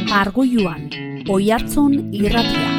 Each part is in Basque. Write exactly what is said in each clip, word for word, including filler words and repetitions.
Argoiluan, Oihartzun irratia.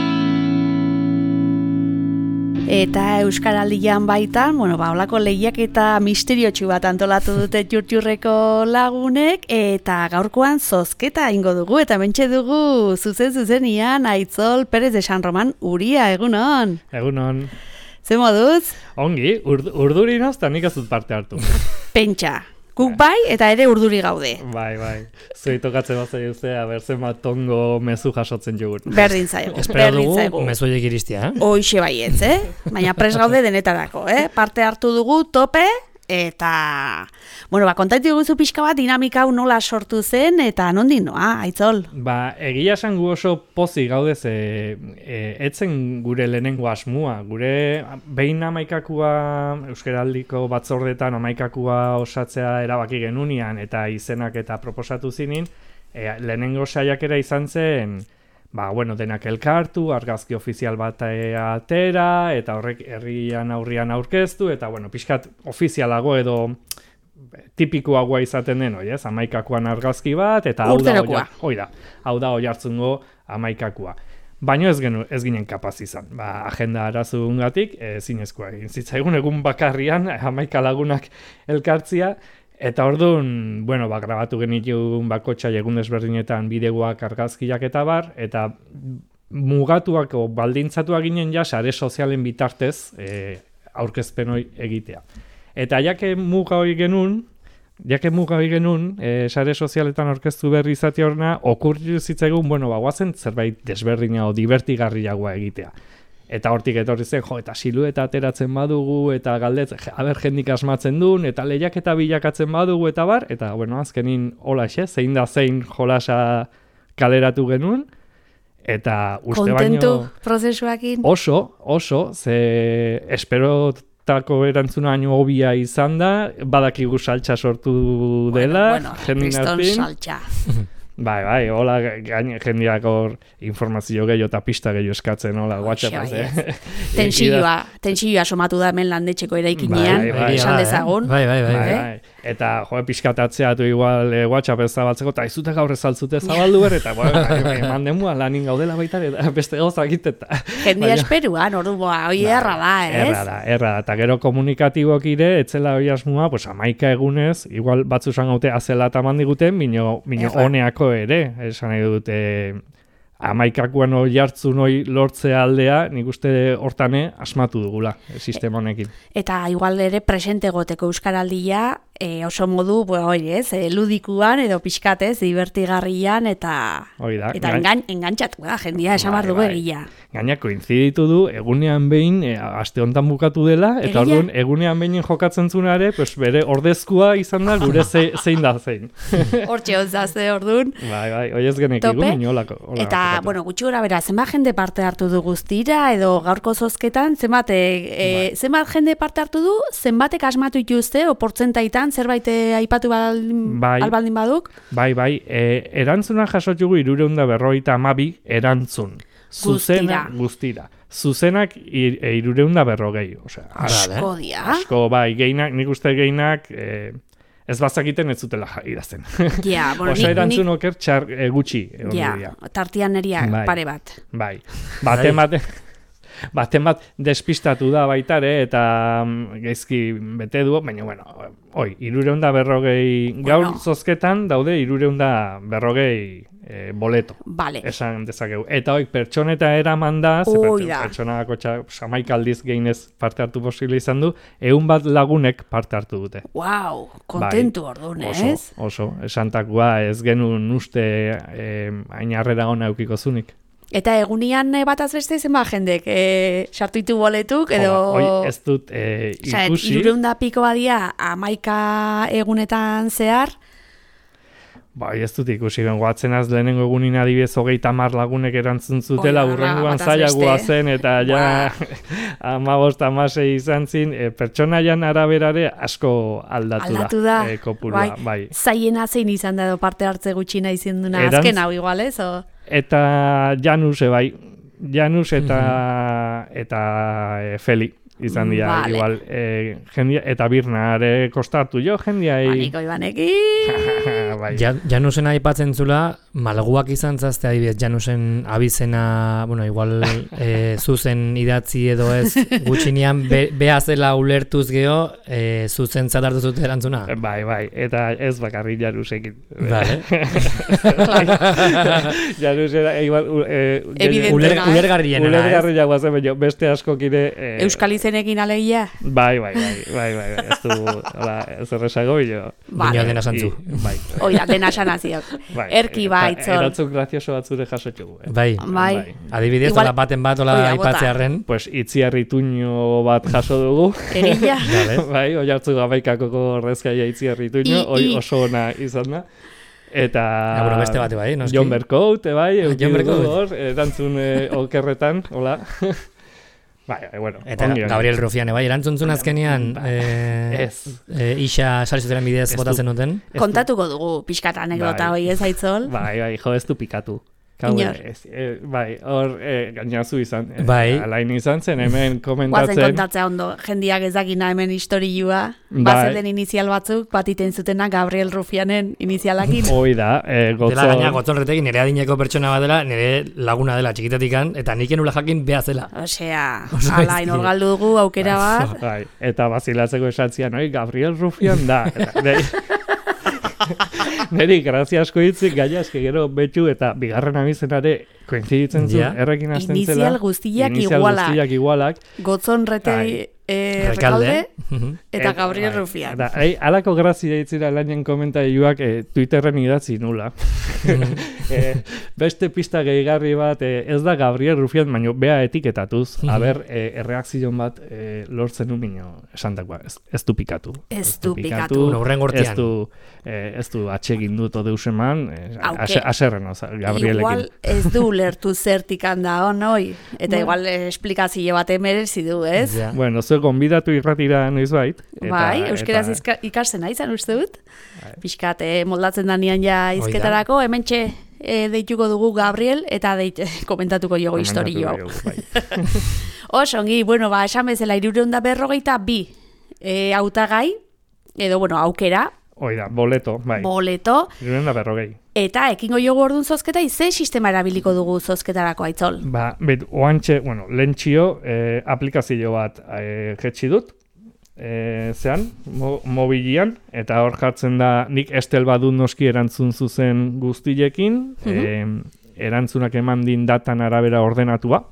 Eta Euskaraldian baitan, bueno, ba, holako lehiak eta misteriotsu bat antolatu dute Txurtxurreko lagunek, eta gaurkoan zozketa ingo dugu, eta mentxe dugu zuzen zuzenian Aitzol Perez de San Roman Uria, egunon. Egunon. Ze moduz? Ongi, urd, urduri nozta nik ez dut parte hartu. Pentsa. Guk bai, eta ere urduri gaude. Bai, bai. Zui tokatzen bat zaigu ze, aber zenbat tongo mezu jasotzen jugun. Berdin zaigu. Espero dugu mezuiek iristia, eh? Hoixe baietz, eh? Baina pres gaude denetarako, eh? Parte hartu dugu tope, eta... Bueno, ba, kontatu guzu pixka bat dinamika hau nola sortu zen, eta nondik noa, Aitzol? Ba, egia esan gu oso pozik gaude ze e, etzen gure lehenengo asmua. Gure behin amaikakua Euskaraldiko batzordetan amaikakua osatzea erabaki genunian eta izenak eta proposatu zinin, e, lehenengo saiakera izan zen, ba, bueno, denak elkartu, argazki ofizial bat atera, eta horrek herrian aurrian aurkeztu, eta, bueno, pixkat ofizialago edo tipikoagoa izaten den, oi ez, amaikakuan argazki bat, eta hau da, hoi da, hau da Oihartzungo amaikakua. Baina ez, genu, ez ginen kapaz izan, ba, agenda arazoengatik ezinezkoa egin zitzaigun egun bakarrian amaika lagunak elkartzia, eta orduan, bueno, ba, grabatu genituen bakotxa egun desberdinetan bideoak argazkiak eta bar, eta mugatuak o baldintzatuak ginen ja sare sozialen bitartez e, aurkezpen hori egitea. Eta jake muga hori genuen, jake muga hori genuen, e, sare sozialetan aurkeztu berri izatea horna, okurri zitzaigun, bueno, ba, guazen zerbait desberdina o divertigarriagoa egitea. Eta hortik etorri zen, jo, eta silueta ateratzen badugu, eta galdetzen, aber jendik asmatzen duen, eta lehiak eta bilakatzen badugu, eta bar, eta, bueno, azkenin hola xe, zein da zein jolasa kaleratu genuen, eta uste baino... Kontentu prozesuakin? Oso, oso, ze espero... Tako erantzuna baino hobia izan da, badakigu saltxa sortu dela, bueno, bueno, jendin hartin. Saltxa. Bai, bai, hola gain jendiak hor informazio gehiago eta pista gehiago eskatzen, hola, WhatsAppaz, eh? Tentsioa, tentsioa somatu da hemen landetxeko eraikinean, bai, bai, esan dezagun. Bai, bai, bai. bai, bai. Eta, jo, pixkatatzeatu igual eh, WhatsApp ez zabaltzeko, eta ez dute gaur ezaltzute zabaldu ber, eta, bueno, eman demua lanin gaudela baita, eta beste gauza egiteta. Jendia esperuan, ordu boa, hoi erra da, ez? Erra da, erra da, eta gero komunikatibok ire, etzela hoi asmua, pues, amaika egunez, igual batzu esan gaute azela eta mandiguten, mino, mino honeako ere, esan nahi dute amaikakuan Oihartzun hoi lortzea aldea, nik uste hortane asmatu dugula, sistema honekin. Eta igual ere presente goteko Euskaraldia, e, oso modu, hori ez, e, ludikuan edo pixkatez, divertigarrian, eta da, eta engan, engantxatu da, jendia esan bar dugu egia. Gaina koinziditu du, egunean behin, e, aste honetan bukatu dela, eta orduan egunean behin jokatzen zunare, pues bere ordezkua izan da, gure ze, zein da zein. Hortxe onzazte orduan. Bai, bai, hoi ez genek egun, inolako. Eta, bueno, gutxi gora bera, zenbat jende parte hartu du guztira, edo gaurko zozketan, zenbat, e, bai. zenbat jende parte hartu du, zenbatek asmatu ituzte, o portzentaitan, zerbait aipatu baldin, bai, albaldin baduk? Bai, bai, e, erantzuna jasotxugu irureun da berrogeita hamabi erantzun. Zuzena guztira. Zuzenak irureun da berrogei. Osea, asko dia. Asko, bai, geinak, nik uste geinak... E, ez bazakiten ez zutela idazten. Ja, bueno, osa erantzun nik... oker txar e, gutxi. Ja, tartian eria bai, pare bat. Bai, baten bat, baten bat despistatu da baitare eta gaizki bete du, baina, bueno, oi, irureun da berrogei, bueno. Gaur zozketan daude irureun da berrogei e, boleto. Vale. Esan dezakegu. Eta hoi, pertsoneta eraman da, ze pertsonako samaik aldiz gehinez parte hartu posible izan du, egun bat lagunek parte hartu dute. Wow, kontentu bai, orduan, ez? Oso, oso, esantakua ez genuen uste eh, ainarrera ona eukiko zunik. Eta egunian bataz beste zenba jendek e, sartu ditu boletuk, edo... Hoi ez dut e, ikusi... Irureunda piko badia amaika egunetan zehar... Bai, ez dut ikusi, ben guatzen az lehenengo egunin adibidez hogeita hamar lagunek erantzun zutela, urrengoan zailagoa zen, eta ja hamabost hamasei izan zin, e, pertsonaian araberare asko aldatu, aldatu da, da. E, kopurua. Bai. Bai. Zaiena zein izan da edo parte hartze gutxina izan duna, Erantz... azken hau igual, ez? O? Eta Janus, bai, Janus eta, eta e, Feli. izan dira, vale. igual, e, jendia, eta birnare kostatu jo, jendiai... Aniko ibaneki... bai. Ja, Janusen aipatzen zula, malguak izan zazte adibidez, Janusen abizena, bueno, igual e, zuzen idatzi edo ez, gutxinean be, behazela ulertuz geho, e, zuzen zatartu zute erantzuna. Bai, bai, eta ez bakarrik Janusekin. Vale. Janus era, igual... E, Evidentena, Uler, ulergarriena, ulergarria guazen, baina beste askokire... E, Euskal izenekin alegia? Bai, bai, bai, bai, bai, bai, ez du, hola, ez erresago, jo. Vale. Bino dena santzu. Bai. Oida, dena sanaziok. Bai, Erki bai, itzol. Eratzuk grazioso batzure jasotxugu. Eh? Bai. Bai. Adibidez, Igual- hola baten bat, hola Oida, bota. aipatzearren. Pues itziarri tuño bat jaso dugu. Egila. Vale. Bai, oi hartzu gamaikakoko horrezkaia itziarri tuño, I- hoi i- oso ona izan da. Eta... Ah, bueno, beste bate bai, noski. John Bercout, bai, Ah, euki John dugu Bercout. hor, erantzun eh, okerretan, hola. Bai, bai, bueno. Eta ongi, ongi. Gabriel Rufiane, bai, erantzuntzun azkenean, eh, Ez. eh, isa sari zuteren bidez Ez du- botatzen duten. Ez du- Kontatuko dugu pixkat anekdota Bai. hoi ez aitzol. Bai, bai, jo, ez du pikatu. Kau, Inor. ez, e, bai, hor e, gainazu izan. E, Bai. Alain izan zen, hemen Guazen komentatzen. kontatzea ondo, jendiak ez dakina hemen historiua. Bai. Bazeten inizial batzuk, batiten zutena Gabriel Rufianen inizialakin. Hoi da, e, Dela gaina gotzon. gotzonretekin nire adineko pertsona bat dela, nire laguna dela txikitatikan, eta nik enula jakin beha zela. Osea, Oso alain gaizki. orgaldu dugu aukera bat. Bai, eta bazilatzeko esatzian, oi, Gabriel Rufian da. Eta, neri, neri grazia asko hitzik, gaina eske gero betxu eta bigarren abizenare koinziditzen zu, Ja. errekin hasten zela. Inizial guztiak Inicial igualak. guztiak igualak. Gotzon rete Bai. eh, Rekalde. rekalde Mhm. eta Et- Gabriel bai, Rufian. Eta, ei, alako grazia itzira lainen komentaiuak e, Twitterren idatzi nula. e, beste pista gehigarri bat, e, ez da Gabriel Rufian, baino bea etiketatuz, aber, e, erreakzion bat e, lortzen du mino esantakoa, ez, ez du pikatu. Ez du pikatu. Bueno, hurrengo urtean. Ez du, e, ez du atsegin dut odeuseman, e, Auke. ase, aserren oza, Gabrielekin. Igual ez du lertu zertik handa on, oi? Eta igual eh, esplikazio bat merezi du, ez? Ja. Bueno, zuek gonbidatu irratira noizbait. eta- Bai, euskeraz eta- izka- ikasten izan uste dut. Bai. Pixkat, eh, moldatzen danean ja izketarako, hementxe eh, deituko dugu Gabriel, eta deit, komentatuko jogo historio hau. Komentatuko dugu, bai. Oso, ongi, bueno, ba, esan bezala, irureunda berrogeita bi e, hautagai, edo, bueno, aukera, Hoi da, boleto, bai. boleto, Hirurehun eta berrogei. eta ekingo jogu orduan zozketa, ze sistema erabiliko dugu zozketarako aitzol? Ba, bet, oantxe, bueno, lentxio, eh, aplikazio bat eh, jetxi dut, eh, zean, mo, mobilian, eta hor jartzen da, nik estel badut noski erantzun zuzen guztiekin, eh, erantzunak eman din datan arabera ordenatua,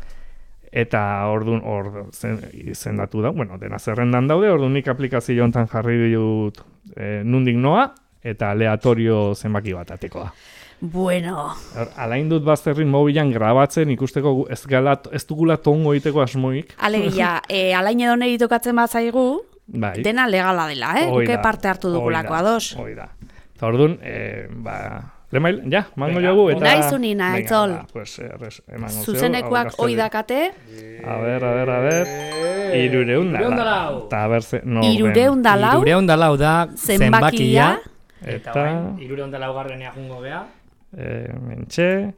eta ordun hor zen, izendatu da, bueno, dena zerrendan daude, orduan nik aplikazio hontan jarri dut eh, nundik noa, eta aleatorio zenbaki bat atekoa. Bueno, Hor, alain dut bazterrin mobilan grabatzen ikusteko gu- ez, gala, ez dugula tongo egiteko asmoik. alegia, e, alain edo neri tokatzen bazaigu, Bai. dena legala dela, eh? Hoi Guke da, parte hartu dugulako hoi da, ados. Hoi da. Eta orduan, eh, ba, lemail, ja, mango Venga, jogu eta... nahi zunina, Venga, Aitzol. ba, pues, errez, emango zeu, Zuzenekuak hau hoi gaztedi. dakate, A ber, a ber, a ber, irureun da. Irureun da lau. Eta a ber, ze, no, irureun da lau, Irureun da lau da zenbakia, zenbakia. Eta Eta, orain, irureun da lau garrenea jungo gea. eh, mentxe,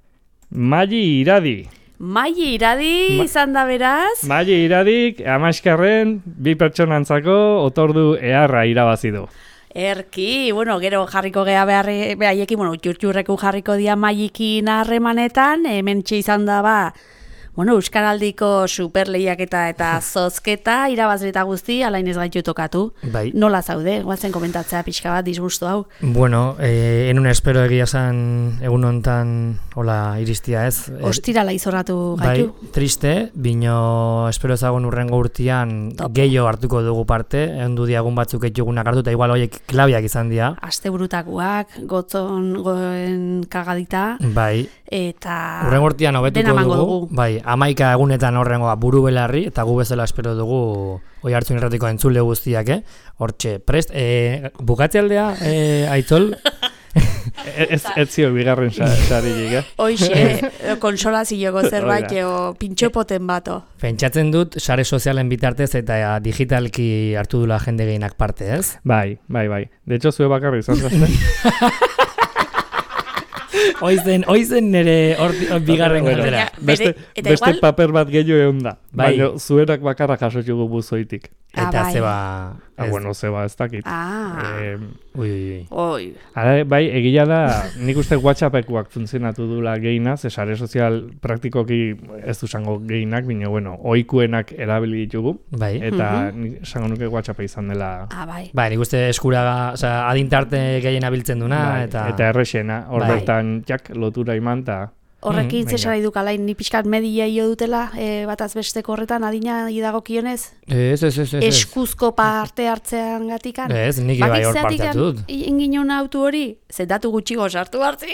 Magi Iradi. maili iradi Ma- izan da beraz, Magi Iradik, amaiskarren, bi pertsonantzako otordu eharra irabazi du. erki, bueno, gero jarriko gea beharri, behaiekin, bueno, txurtxurreku jarriko dia mailekin harremanetan, hemen izan da ba, bueno, Euskaraldiko superlehiaketa eta zozketa, irabazleta guzti, alain ez gaitu tokatu. Bai. Nola zaude, guazen komentatzea pixka bat, disgustu hau. Bueno, eh, enun espero egia san egun hontan hola iristia ez. Eh, Ostirala izorratu Bai, gaitu. triste, bino espero ezagun urrengo urtean Top. gehiago hartuko dugu parte, egun diagun batzuk etxugunak hartu, eta igual horiek klabiak izan dira. Asteburutakoak, gotzon goen kagadita, Bai, eta urrengo urtean dena hobetuko emango dugu. dugu. Bai, amaika egunetan horrengoa buru belarri, eta gu bezala espero dugu hoi hartzun irratiko entzule guztiak, eh? Hortxe, prest, eh, bukatzealdea, eh, Aitzol, E- Ez, ez zio bigarren sa- saririk, eh? Hoxe, konsolazioko zerbait, Hori da. o pintxopoten bato. pentsatzen dut sare sozialen bitartez eta digitalki hartu dula jende gehienak parte, ez? Bai, bai, bai. De hecho, zue bakarri izan zazte. Oizen, oizen nire bigarren Bueno, galdera. Beste, Eta beste igual- paper bat gehiago egon da. Bai. Baina zuerak bakarra jaso jugu buzoitik. Ah, Eta bai. zeba... Ah, ez- bueno, zeba ez dakit. Ah, Eh, Ui, ui, ui. oi. Ara, bai, egia da, nik uste WhatsAppekuak funtzionatu dula geinaz, esare sozial praktikoki ez du zango geinak, baina, bueno, oikuenak erabili ditugu, Bai. eta nik esango nuke WhatsAppa izan dela. Ah, bai. Bai, nik uste eskura, osea, adintarte gehien abiltzen duna, bai, eta... eta errexena, hor Bai. bertan, jak, lotura iman, eta Horrekin Mm, zesara venga. idukalain, ni pixkat media jo dutela, e, bataz besteko horretan adina idagokionez, Ez, ez, ez, ez. eskuzko parte hartzean gatikan. Ez, nik bai hor parte hartu dut. Inginon autu hori, zendatu gutxiko sartu hartzin.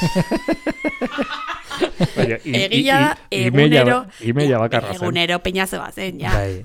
baina, i- i- Egia da, i- imeila- egunero, imeila bakarra zen. egunero peinazo bat zen, ja. Bai.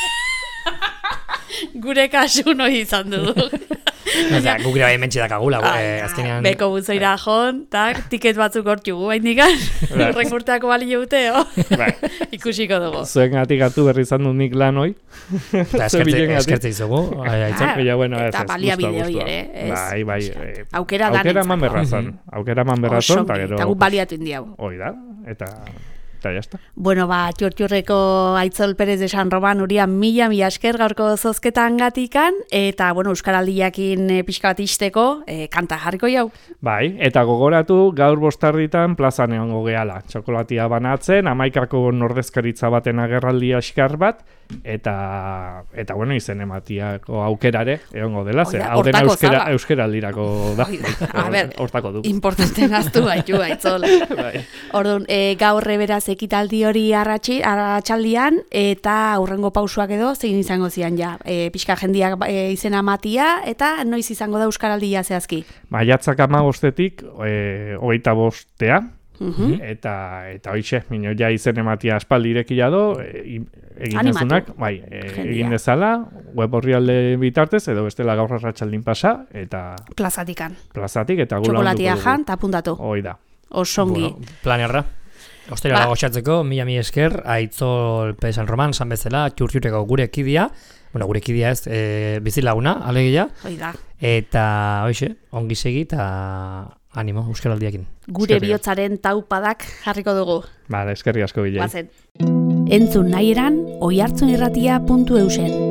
Gure kasu noi izan du. Eta guk ere bai mentxe dakagula, Ai, eh, azkenean... Beko buzoira jon, tak, tiket batzuk hortxugu, hain dikan. Bai. Renkurteako balio uteo. Bai. Ikusiko dugu. Zuen gatik hartu berri izan du nik lan hoi. Eta Ze eskertze, bilengatik. eskertze izugu. Ai, aitzak. Ah, Baina, bueno, ez, eta ez, baliabide gustua, hori gustua. ere, ez? Bai, bai. eh, Aukera Aukera danentzako. eman berrazan. Aukera eman berrazan, eta Osongi, gero... eta guk baliatu indi hau. Hoi da, eta... Eta jazta. Bueno, ba, txurtxurreko Aitzol Perez de San Roman urian mila, mila esker gaurko zozketan gatikan, eta, bueno, Euskaraldiakin e, pixka bat isteko, e, kanta jarriko jau. Bai, eta gogoratu gaur bostarditan plazan egongo gehala. Txokolatia banatzen, amaikako nordezkaritza baten agerraldia eskar bat, eta, eta bueno, izen ematiako aukerare egongo dela, ze Oida, hau dena hortako euskera, zala. euskeraldirako da. Oida, a ber, Hortako du. Importante naztu baitu, Aitzol. Bai. Orduan, e, gaur beraz ekitaldi hori arratsi, arratsaldian eta aurrengo pausuak edo zein izango zian ja. E, pixka jendiak e, izena matia eta noiz izango da Euskaraldia zehazki. Maiatzak amabostetik, e, hogeita bostea, Mhm. eta eta hoixe, mino ja izen ematia aspaldi irekia do, e, i- egin Animatu. dezunak, bai, e, Jendia. egin dezala, web orrialde bitartez, edo bestela gaur arratsaldin pasa, eta Plazatikan. plazatik, eta gula Txokolatia onduko jan, eta apuntatu. Hoi da. Osongi. Bueno, planerra. Ostera Ba. goxatzeko, mila mi esker, Aitzol Perez San Roman, san bezala, txurtxureko gure kidia, bueno, gure kidia ez, e, bizilaguna, alegia, Hoi da. eta, hoxe, ongi segi, eta animo, Euskaraldiakin. Gure Eskerrik bihotzaren taupadak jarriko dugu. Bale, eskerri asko bilei. Bazen. Entzun nahi eran, oihartzunirratia puntu eusen.